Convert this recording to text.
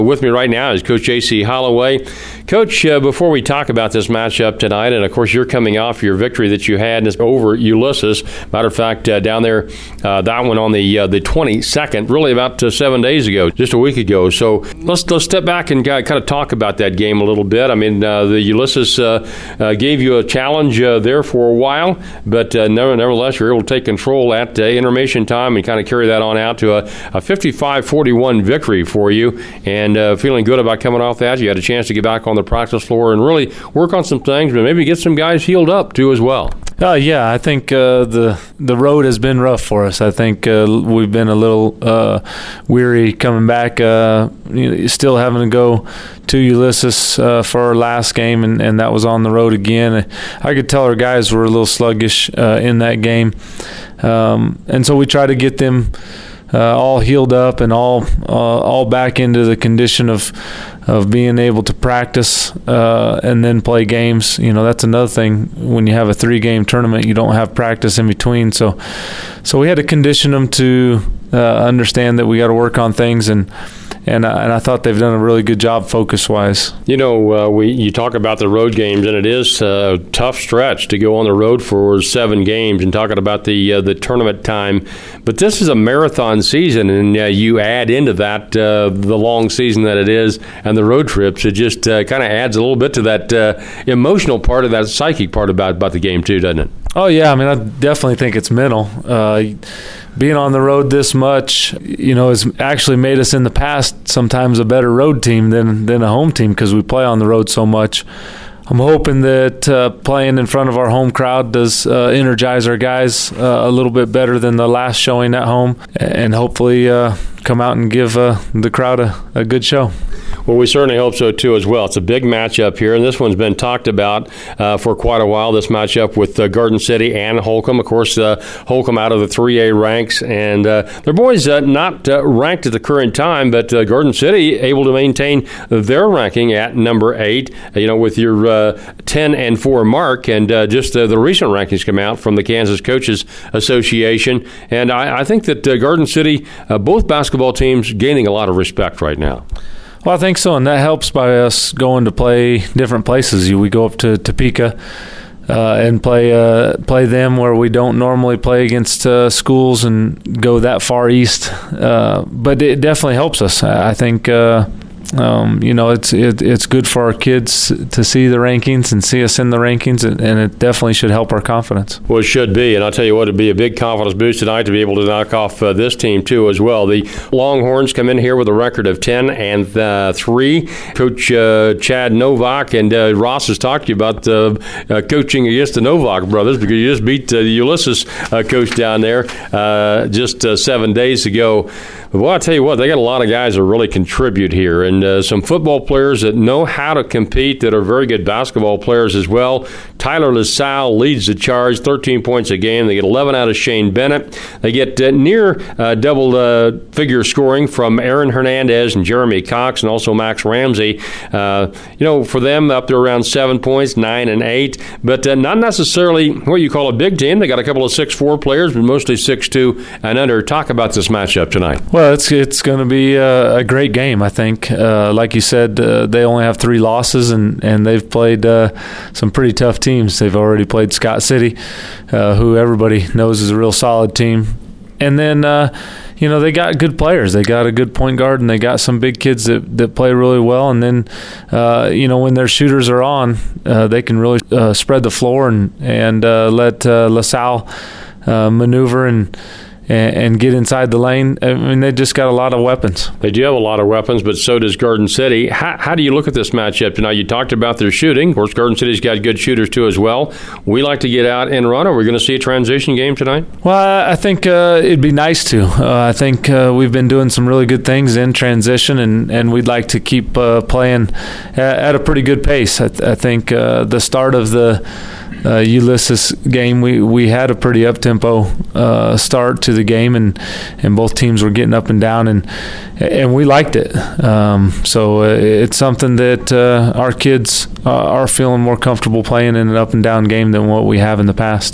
With me right now is Coach J.C. Holloway. Coach, before we talk about this matchup tonight, and of course you're coming off your victory that you had over Ulysses. Matter of fact, down there, that one on the 22nd, really about 7 days ago, just a week ago. So let's step back and kind of talk about that game a little bit. I mean, the Ulysses gave you a challenge there for a while, but nevertheless, you're able to take control at intermission time and kind of carry that on out to a 55-41 victory for you. And feeling good about coming off that. You had a chance to get back on the practice floor and really work on some things, but maybe get some guys healed up too as well. Yeah, I think the road has been rough for us. I think we've been a little weary coming back, still having to go to Ulysses for our last game, and that was on the road again. I could tell our guys were a little sluggish in that game, and so we try to get them all healed up and all back into the condition of being able to practice and then play games. That's another thing. When you have a 3-game tournament, you don't have practice in between. So we had to condition them to understand that we got to work on things, and I thought they've done a really good job focus-wise. You talk about the road games, and it is a tough stretch to go on the road for 7 games and talking about the tournament time. But this is a marathon season, and you add into that the long season that it is and the road trips. It just kind of adds a little bit to that emotional part of that psychic part about the game too, doesn't it? Oh, yeah. I mean, I definitely think it's mental. Being on the road this much, has actually made us in the past sometimes a better road team than a home team because we play on the road so much. I'm hoping that playing in front of our home crowd does energize our guys a little bit better than the last showing at home, and hopefully come out and give the crowd a good show. Well, we certainly hope so, too, as well. It's a big matchup here, and this one's been talked about for quite a while, this matchup with Garden City and Holcomb. Of course, Holcomb out of the 3A ranks, and their boys not ranked at the current time, but Garden City able to maintain their ranking at number 8, with your 10-4 mark, and just the recent rankings come out from the Kansas Coaches Association. And I think that Garden City, both basketball teams, gaining a lot of respect right now. Well, I think so, and that helps by us going to play different places. We go up to Topeka and play them where we don't normally play against schools and go that far east. But it definitely helps us. I think it's good for our kids to see the rankings and see us in the rankings, and it definitely should help our confidence. Well, it should be, and I'll tell you what, it'd be a big confidence boost tonight to be able to knock off this team too as well. The Longhorns come in here with a record of 10-3. Coach Chad Novak and Ross has talked to you about coaching against the Novak brothers because you just beat the Ulysses coach down there just 7 days ago. Well, I'll tell you what, they got a lot of guys that really contribute here, and some football players that know how to compete that are very good basketball players as well. Tyler LaSalle leads the charge, 13 points a game. They get 11 out of Shane Bennett. They get near double-figure scoring from Aaron Hernandez and Jeremy Cox and also Max Ramsey. For them, up to around 7 points, 9 and 8, but not necessarily what you call a big team. They got a couple of 6'4 players, but mostly 6'2 and under. Talk about this matchup tonight. Well, it's going to be a great game, I think. Like you said, they only have 3 losses, and they've played some pretty tough teams. They've already played Scott City, who everybody knows is a real solid team. And then, they got good players. They got a good point guard, and they got some big kids that play really well. And then, when their shooters are on, they can really spread the floor and let LaSalle maneuver and get inside the lane. I mean, they just got a lot of weapons. They do have a lot of weapons, but so does Garden City. How do you look at this matchup tonight? You talked about their shooting. Of course, Garden City's got good shooters too as well. We like to get out and run. Are we going to see a transition game tonight? Well, I think it'd be nice to. I think we've been doing some really good things in transition, and we'd like to keep playing at a pretty good pace. I think the start of the Ulysses game, we had a pretty up-tempo start to the game, and both teams were getting up and down, and we liked it. So it's something that our kids are feeling more comfortable playing in an up-and-down game than what we have in the past.